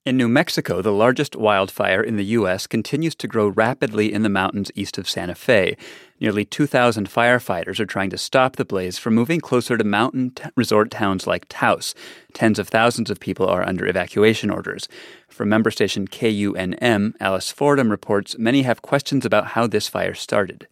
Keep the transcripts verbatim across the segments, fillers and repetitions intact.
In New Mexico, the largest wildfire in the U S continues to grow rapidly in the mountains east of Santa Fe. Nearly two thousand firefighters are trying to stop the blaze from moving closer to mountain t- resort towns like Taos. Tens of thousands of people are under evacuation orders. From member station K U N M, Alice Fordham reports many have questions about how this fire started.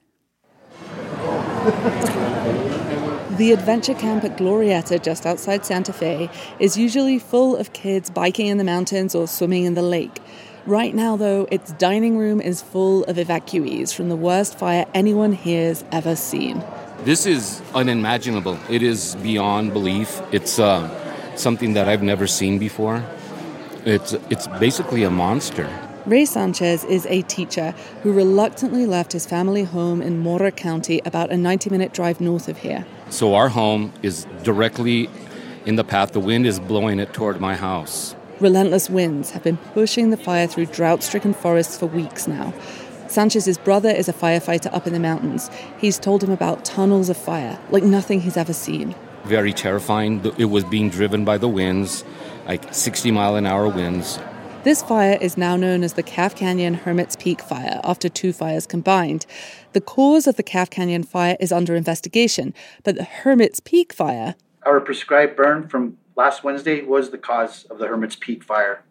The adventure camp at Glorieta, just outside Santa Fe, is usually full of kids biking in the mountains or swimming in the lake. Right now, though, its dining room is full of evacuees from the worst fire anyone here's ever seen. This is unimaginable. It is beyond belief. It's uh, something that I've never seen before. It's it's basically a monster. Ray Sanchez is a teacher who reluctantly left his family home in Mora County, about a ninety-minute drive north of here. So our home is directly in the path. The wind is blowing it toward my house. Relentless winds have been pushing the fire through drought-stricken forests for weeks now. Sanchez's brother is a firefighter up in the mountains. He's told him about tunnels of fire, like nothing he's ever seen. Very terrifying. It was being driven by the winds, like sixty mile an hour winds. This fire is now known as the Calf Canyon Hermit's Peak fire, after two fires combined. The cause of the Calf Canyon fire is under investigation, but the Hermit's Peak fire... Our prescribed burn from last Wednesday was the cause of the Hermit's Peak fire.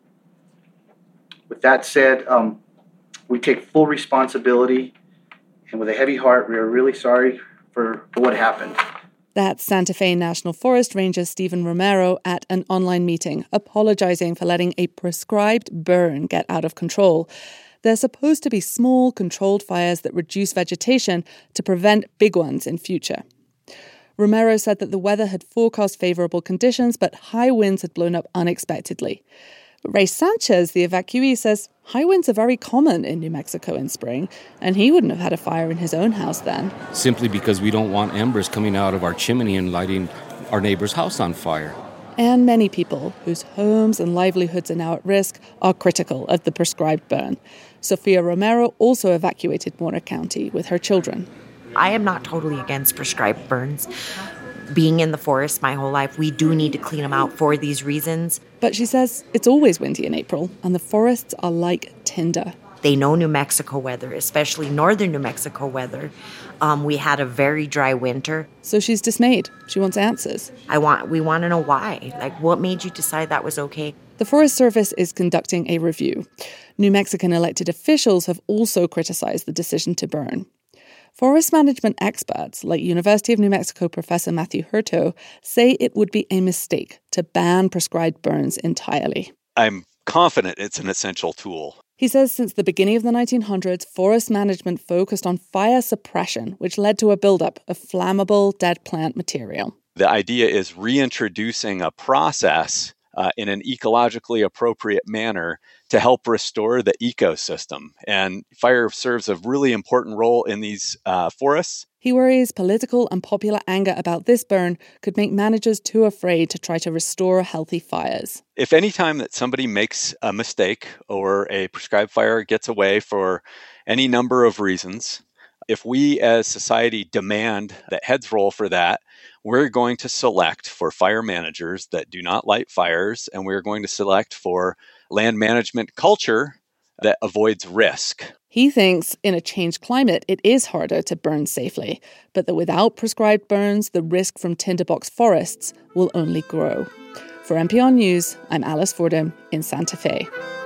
With that said, um, we take full responsibility, and with a heavy heart, we are really sorry for, for what happened. That's Santa Fe National Forest Ranger Stephen Romero at an online meeting, apologizing for letting a prescribed burn get out of control. They're supposed to be small, controlled fires that reduce vegetation to prevent big ones in future. Romero said that the weather had forecast favorable conditions, but high winds had blown up unexpectedly. Ray Sanchez, the evacuee, says high winds are very common in New Mexico in spring, and he wouldn't have had a fire in his own house then. Simply because we don't want embers coming out of our chimney and lighting our neighbor's house on fire. And many people whose homes and livelihoods are now at risk are critical of the prescribed burn. Sofia Romero also evacuated Mora County with her children. I am not totally against prescribed burns. Being in the forest my whole life, we do need to clean them out for these reasons. But she says it's always windy in April, and the forests are like tinder. They know New Mexico weather, especially northern New Mexico weather. Um, we had a very dry winter. So she's dismayed. She wants answers. I want. We want to know why. Like, what made you decide that was okay? The Forest Service is conducting a review. New Mexican elected officials have also criticized the decision to burn. Forest management experts, like University of New Mexico professor Matthew Hurto, say it would be a mistake to ban prescribed burns entirely. I'm confident it's an essential tool. He says since the beginning of the nineteen hundreds, forest management focused on fire suppression, which led to a buildup of flammable dead plant material. The idea is reintroducing a process uh, in an ecologically appropriate manner to help restore the ecosystem. And fire serves a really important role in these uh, forests. He worries political and popular anger about this burn could make managers too afraid to try to restore healthy fires. If any time that somebody makes a mistake or a prescribed fire gets away for any number of reasons, if we as society demand that heads roll for that, we're going to select for fire managers that do not light fires, and we're going to select for land management culture that avoids risk. He thinks in a changed climate, it is harder to burn safely, but that without prescribed burns, the risk from tinderbox forests will only grow. For N P R News, I'm Alice Fordham in Santa Fe.